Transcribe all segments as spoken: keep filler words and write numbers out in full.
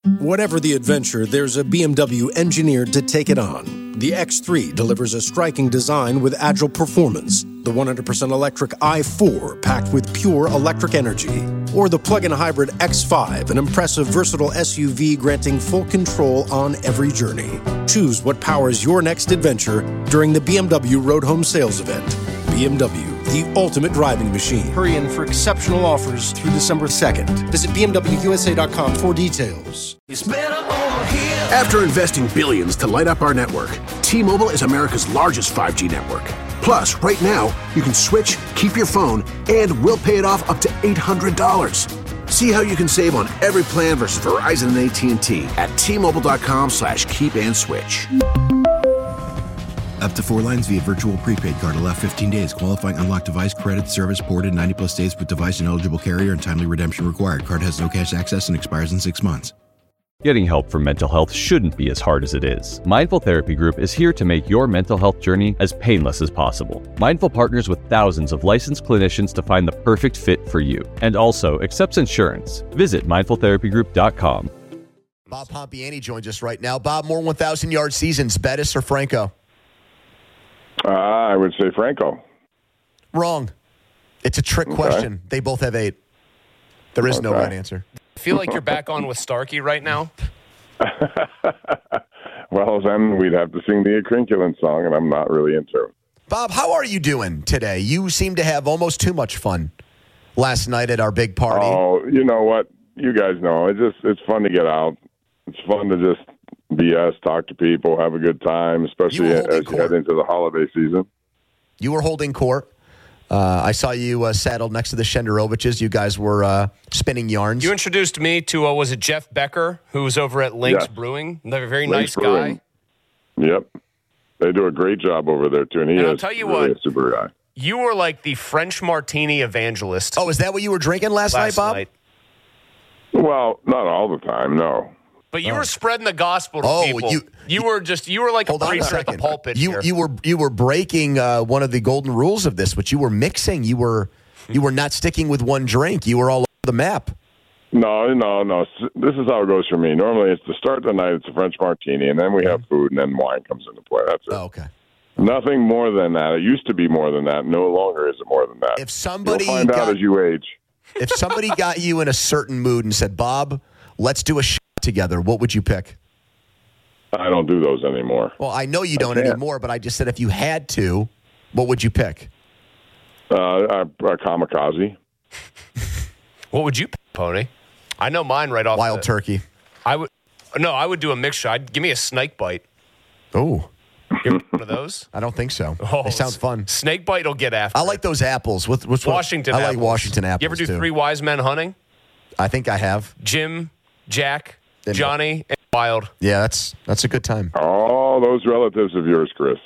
Whatever the adventure, there's a B M W engineered to take it on. The X three delivers a striking design with agile performance. The one hundred percent electric i four packed with pure electric energy. Or the plug-in hybrid X five, an impressive versatile S U V granting full control on every journey. Choose what powers your next adventure during the B M W Road Home Sales Event. B M W, the ultimate driving machine. Hurry in for exceptional offers through December second. Visit B M W U S A dot com for details. It's better over here. After investing billions to light up our network, T-Mobile is America's largest five G network. Plus, right now, you can switch, keep your phone, and we'll pay it off up to eight hundred dollars. See how you can save on every plan versus Verizon and A T and T at T-Mobile.com slash keep and switch. Up to four lines via virtual prepaid card. Allow fifteen days. Qualifying unlocked device credit service ported ninety plus days with device and eligible carrier and timely redemption required. Card has no cash access and expires in six months. Getting help for mental health shouldn't be as hard as it is. Mindful Therapy Group is here to make your mental health journey as painless as possible. Mindful partners with thousands of licensed clinicians to find the perfect fit for you, and also accepts insurance. Visit mindful therapy group dot com. Bob Pompiani joins us right now. Bob, more one thousand yard seasons, Bettis or Franco? Uh, I would say Franco. Wrong. It's a trick Okay. question. They both have eight. There is no Okay. right answer. I feel like you're back on with Starkey right now. Well, then we'd have to sing the Acrinculin song, and I'm not really into it. Bob, how are you doing today? You seem to have almost too much fun last night at our big party. Oh, you know what? You guys know. It's just it's fun to get out. It's fun to just B S, talk to people, have a good time, especially You were holding as you head court. into the holiday season. You were holding court. Uh, I saw you uh, saddled next to the Shenderoviches. You guys were uh, spinning yarns. You introduced me to, uh, was it Jeff Becker, who was over at Lynx Yes. Brewing? They're a very Lynx nice Brewing. guy. Yep. They do a great job over there, too, and he And I'll is tell you really what, a super guy. You were like the French martini evangelist oh, is that what you were drinking last, last night, Bob? night. Well, not all the time, no. But you were spreading the gospel to Oh, people. you- You, were just, you were like a Hold on a preacher at the second. pulpit You here. you were you were breaking uh, one of the golden rules of this, but you were mixing. You were you were not sticking with one drink. You were all over the map. No, no, no. S- This is how it goes for me. Normally, it's to start the night, it's a French martini, and then we have food, and then wine comes into play. That's it. Oh, okay. Nothing more than that. It used to be more than that. No longer is it more than that. If somebody You'll find got, out as you age. if somebody got you in a certain mood and said, "Bob, let's do a shot together," what would you pick? I don't do those anymore. Well, I know you don't can't. anymore, but I just said if you had to, what would you pick? Uh, a, a kamikaze. What would you pick, Pony? I know mine right off Wild the, turkey. I would, no, I would do a mixture. I'd give me a snake bite. Oh, You ever one of those? I don't think so. Oh, they sound fun. Snake bite will get after I it. like those apples. With which one? Washington I like apples. Washington apples. You ever do too. Three Wise Men hunting? I think I have. Jim, Jack, And- Johnny, and Wild. Yeah, that's that's a good time. All those relatives of yours, Chris.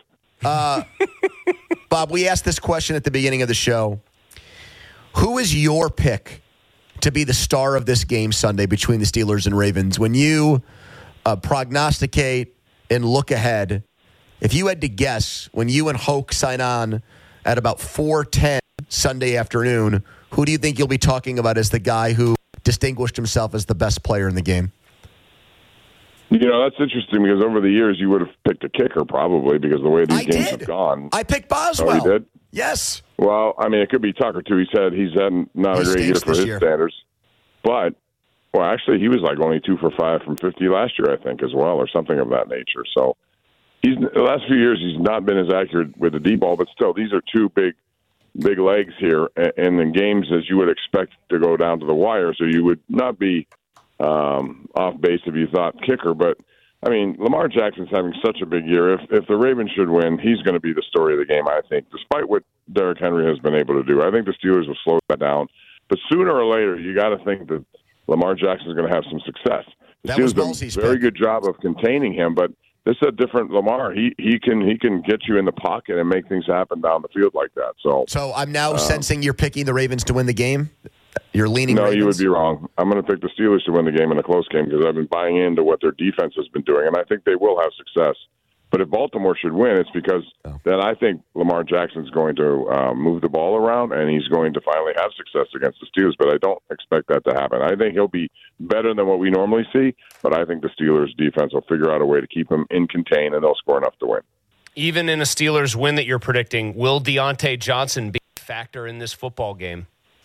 Bob, we asked this question at the beginning of the show. Who is your pick to be the star of this game Sunday between the Steelers and Ravens? When you uh, prognosticate and look ahead, if you had to guess, when you and Hoke sign on at about four ten Sunday afternoon, who do you think you'll be talking about as the guy who distinguished himself as the best player in the game? You know, that's interesting because over the years you would have picked a kicker probably because the way these I games did. have gone. I picked Boswell. Oh, you did? Yes. Well, I mean, it could be Tucker, too. He said he's had not He a great year stinks for this his year. standards. But, well, actually, he was like only two for five from fifty last year, I think, as well, or something of that nature. So he's the last few years he's not been as accurate with the deep ball, but still, these are two big, big legs here, a- and in games as you would expect to go down to the wire. So you would not be um, off base if you thought kicker, but I mean, Lamar Jackson's having such a big year. If if the Ravens should win, he's going to be the story of the game, I think, despite what Derrick Henry has been able to do. I think the Steelers will slow that down. But sooner or later, you got to think that Lamar Jackson's going to have some success. The That was Steelers done Halsey's a very pick. good job of containing him, but this is a different Lamar. He he can he can get you in the pocket and make things happen down the field like that. So, So I'm now sensing you're picking the Ravens to win the game? You're leaning no, Ravens? you would be wrong. I'm going to pick the Steelers to win the game in a close game because I've been buying into what their defense has been doing, and I think they will have success But if Baltimore should win, it's because Oh. then I think Lamar Jackson's going to um, move the ball around, and he's going to finally have success against the Steelers. But I don't expect that to happen. I think he'll be better than what we normally see, but I think the Steelers' defense will figure out a way to keep him in contain, and they'll score enough to win. Even in a Steelers win that you're predicting, will Deontay Johnson be a factor in this football game?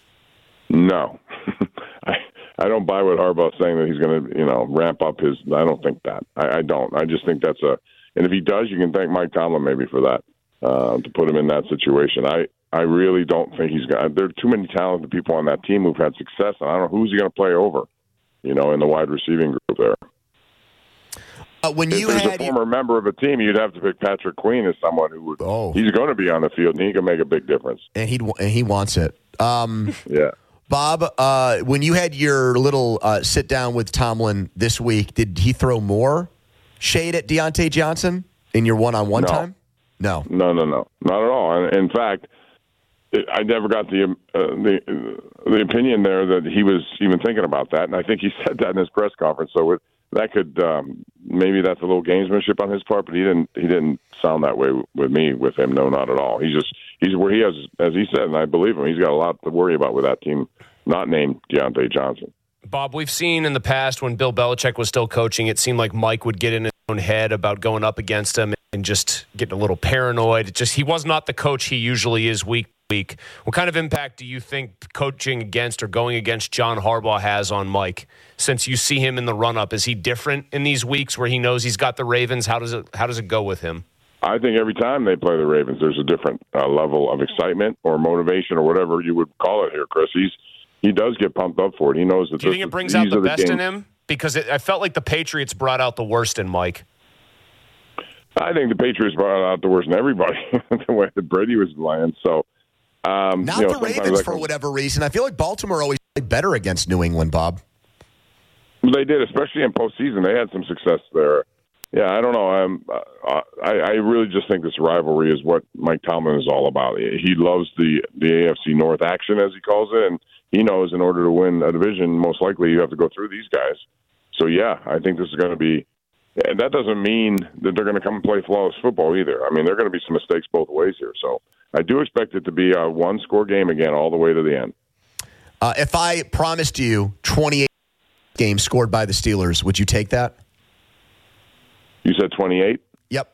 No. I I don't buy what Harbaugh's saying that he's going to, you know, ramp up his – I don't think that. I, I don't. I just think that's a – and if he does, you can thank Mike Tomlin maybe for that, uh, to put him in that situation. I, I really don't think he's got – there are too many talented people on that team who've had success, and I don't know who's he going to play over, you know, in the wide receiving group there. Uh, when If you there's had a former member of a team, you'd have to pick Patrick Queen as someone who would Oh. – he's going to be on the field, and he can make a big difference. and he and he wants it. Um, Yeah. Bob, uh, when you had your little uh, sit down with Tomlin this week, did he throw more shade at Deontay Johnson in your one on one No. time? No. No, no, no, not at all. And in fact, it, I never got the uh, the uh, the opinion there that he was even thinking about that, and I think he said that in his press conference. So it, that could um, maybe that's a little gamesmanship on his part, but he didn't he didn't sound that way with me with him. No, not at all. He's just he's where he has, as he said, and I believe him. He's got a lot to worry about with that team, not named Deontay Johnson. Bob, we've seen in the past when Bill Belichick was still coaching, it seemed like Mike would get in his own head about going up against him and just getting a little paranoid. It just he was not the coach he usually is week to week. What kind of impact do you think coaching against or going against John Harbaugh has on Mike? Since you see him in the run-up, is he different in these weeks where he knows he's got the Ravens? How does it how does it go with him? I think every time they play the Ravens, there's a different uh, level of excitement or motivation or whatever you would call it here, Chris. He's he does get pumped up for it. He knows that. Do you this think it is- brings out these the are the best in games. him? Because it, I felt like the Patriots brought out the worst in Mike. I think the Patriots brought out the worst in everybody the way that Brady was playing. So, um, Not you know, the sometimes Ravens that for comes- whatever reason. I feel like Baltimore always played better against New England, Bob. They did, especially in postseason. They had some success there. Yeah, I don't know. I'm, uh, I, I really just think this rivalry is what Mike Tomlin is all about. He loves the the A F C North action, as he calls it, and he knows in order to win a division, most likely you have to go through these guys. So, yeah, I think this is going to be – and that doesn't mean that they're going to come and play flawless football either. I mean, there are going to be some mistakes both ways here. So I do expect it to be a one-score game again all the way to the end. Uh, if I promised you twenty-eight games scored by the Steelers, would you take that? You said twenty-eight? Yep.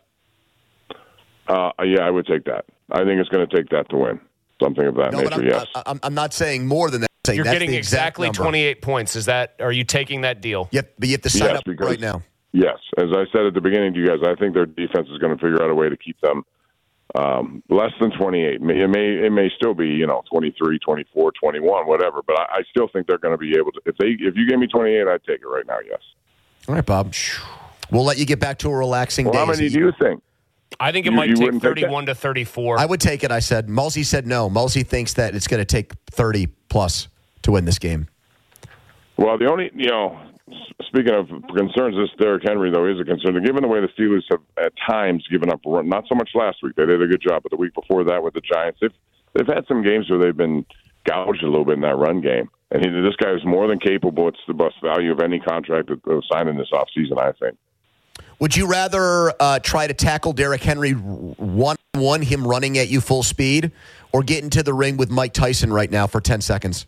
Uh, yeah, I would take that. I think it's going to take that to win. Something of that No, but nature, I'm, yes. I, I'm, I'm not saying more than that. I'm saying You're that's getting the exact exactly number. twenty-eight points. Is that? Are you taking that deal? Yep, but you have to sign Yes, up because- right now. Yes, as I said at the beginning to you guys, I think their defense is going to figure out a way to keep them um, less than twenty-eight. It may, it may it may still be, you know, twenty-three, twenty-four, twenty-one, whatever. But I, I still think they're going to be able to. If they if you gave me twenty-eight, I'd take it right now. Yes. All right, Bob. We'll let you get back to a relaxing Well, day. how many do you think? I think it You- might you take wouldn't take that? thirty-one to thirty-four. I would take it, I said. Mulsey said no. Mulsey thinks that it's going to take thirty plus to win this game. Well, the only, you know, speaking of concerns, this Derrick Henry, though, is a concern. Given the way the Steelers have at times given up a run, not so much last week, they did a good job, but the week before that with the Giants, they've, they've had some games where they've been gouged a little bit in that run game. And he, this guy is more than capable. It's the best value of any contract that was signed in this offseason, I think. Would you rather uh, try to tackle Derrick Henry one-on-one, him running at you full speed, or get into the ring with Mike Tyson right now for ten seconds?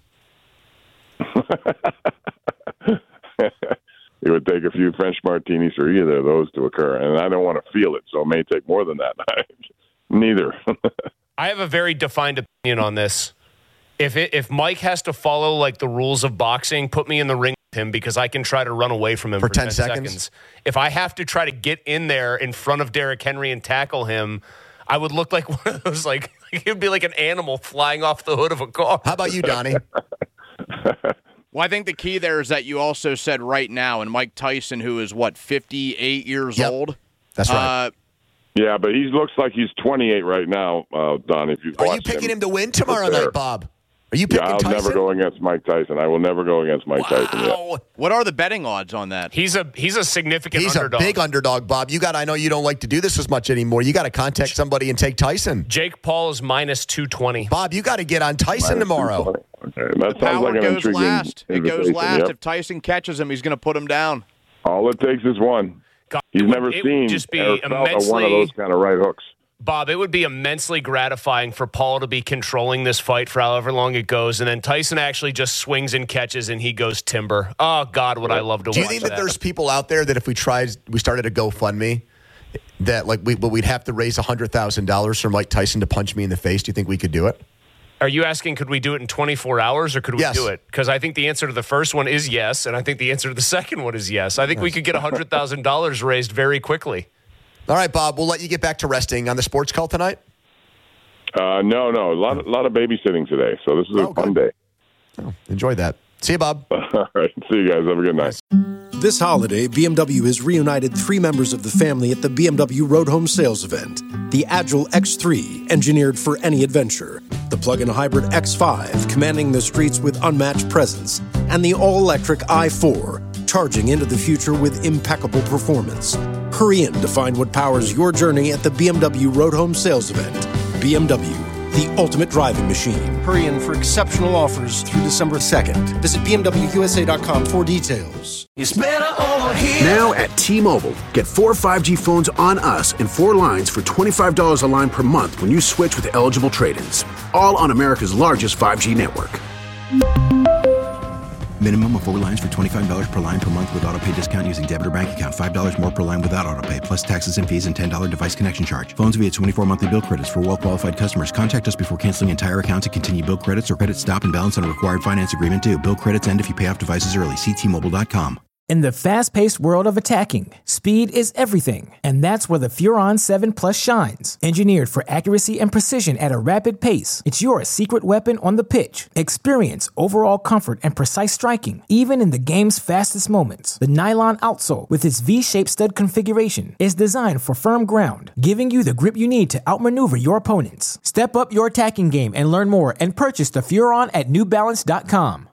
It would take a few French martinis for either of those to occur, and I don't want to feel it, so it may take more than that. Neither. I have a very defined opinion on this. If it, if Mike has to follow like the rules of boxing, put me in the ring with him because I can try to run away from him For for, ten ten, seconds? seconds. If I have to try to get in there in front of Derrick Henry and tackle him, I would look like one of those like it would be like an animal flying off the hood of a car. How about you, Donnie? Well, I think the key there is that you also said right now, and Mike Tyson, who is, what, fifty-eight years Yep. old? That's right. Uh, Yeah, but he looks like he's twenty-eight right now, uh, Don. If you've Are you watched picking him him to win tomorrow there. night, Bob? Are you Yeah, picking I'll Tyson? never go against Mike Tyson. I will never go against Mike Tyson. Yet. Wow. what are the betting odds on that? He's a he's a significant He's underdog. a big underdog, Bob. You got. I know you don't like to do this as much anymore. You got to contact somebody and take Tyson. Jake Paul is minus two twenty. Bob, you got to get on Tyson tomorrow. Okay, that sounds Power like an goes intriguing last. It goes invitation, last. yep. If Tyson catches him, he's going to put him down. All it takes is one. God, He's it never would, it seen would just be or felt immensely, one of those kind of right hooks. Bob, it would be immensely gratifying for Paul to be controlling this fight for however long it goes, and then Tyson actually just swings and catches, and he goes timber. Oh, God, would I love to watch that. Do you think that, that there's people out there that if we tried, we started a GoFundMe, that like we, but we'd have to raise one hundred thousand dollars for Mike Tyson to punch me in the face? Do you think we could do it? Are you asking, could we do it in twenty-four hours, or could we yes. do it? Because I think the answer to the first one is yes, and I think the answer to the second one is yes. I think yes. we could get one hundred thousand dollars raised very quickly. All right, Bob, we'll let you get back to resting. On the sports call tonight? Uh, no, no. A lot, a lot of babysitting today, so this is oh, a fun good. day. Oh, enjoy that. See you, Bob. All right. See you guys. Have a good night. This holiday, B M W has reunited three members of the family at the B M W Road Home Sales event. The Agile X three, engineered for any adventure. The plug-in hybrid X five, commanding the streets with unmatched presence. And the all-electric i four, charging into the future with impeccable performance. Hurry in to find what powers your journey at the B M W Road Home Sales event. B M W, the ultimate driving machine. Hurry in for exceptional offers through December second. Visit B M W U S A dot com for details. It's better over here. Now at T-Mobile, get four five G phones on us and four lines for twenty-five dollars a line per month when you switch with eligible trade-ins. All on America's largest five G network. Minimum of four lines for twenty-five dollars per line per month with autopay discount using debit or bank account. five dollars more per line without autopay, plus taxes and fees and ten dollars device connection charge. Phones via twenty-four monthly bill credits for well-qualified customers. Contact us before canceling entire account to continue bill credits or credit stop and balance on a required finance agreement due. Bill credits end if you pay off devices early. See T Mobile dot com. In the fast-paced world of attacking, speed is everything, and that's where the Furon seven Plus shines. Engineered for accuracy and precision at a rapid pace, it's your secret weapon on the pitch. Experience overall comfort and precise striking, even in the game's fastest moments. The nylon outsole, with its V-shaped stud configuration, is designed for firm ground, giving you the grip you need to outmaneuver your opponents. Step up your attacking game and learn more and purchase the Furon at New Balance dot com.